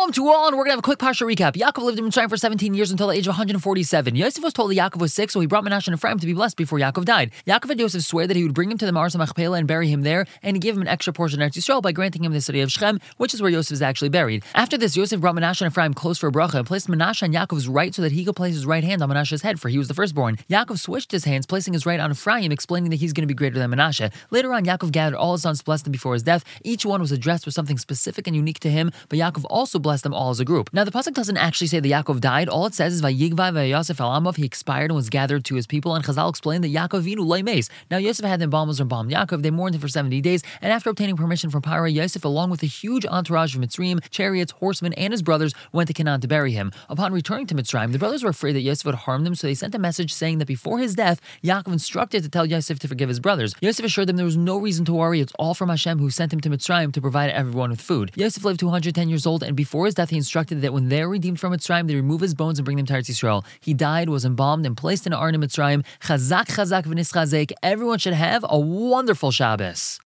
Shalom to all, and we're going to have a quick Parsha recap. Yaakov lived in Mitzrayim for 17 years until the age of 147. Yosef was told that Yaakov was sick, so he brought Menashe and Ephraim to be blessed before Yaakov died. Yaakov had Yosef swear that he would bring him to the Ma'aras Machpelah and bury him there, and he gave him an extra portion of Eretz Yisrael by granting him the city of Shechem, which is where Yosef is actually buried. After this, Yosef brought Menashe and Ephraim close for a bracha and placed Menashe on Yaakov's right so that he could place his right hand on Menashe's head, for he was the firstborn. Yaakov switched his hands, placing his right on Ephraim, explaining that he's going to be greater than Menashe. Later on, Yaakov gathered all his sons, blessed them before his death. Each one was addressed with something specific and unique to him, but Yaakov also blessed them all as a group. Now, the pasuk doesn't actually say that Yaakov died. All it says is Vayigva vayasef al amav, he expired and was gathered to his people, and Chazal explained that Yaakov vinu loy meis. Now, Yosef had the embalmers embalm Yaakov. They mourned him for 70 days, and after obtaining permission from Paro, Yosef, along with a huge entourage of Mitzrayim, chariots, horsemen, and his brothers, went to Canaan to bury him. Upon returning to Mitzrayim, the brothers were afraid that Yosef would harm them, so they sent a message saying that before his death, Yaakov instructed to tell Yosef to forgive his brothers. Yosef assured them there was no reason to worry. It's all from Hashem, who sent him to Mitzrayim to provide everyone with food. Yosef lived to 110 years old, and before his death, he instructed that when they're redeemed from Mitzrayim, they remove his bones and bring them to Eretz Yisrael. He died, was embalmed, and placed in an urn in Mitzrayim. Chazak, chazak, v'nischazek. Everyone should have a wonderful Shabbos.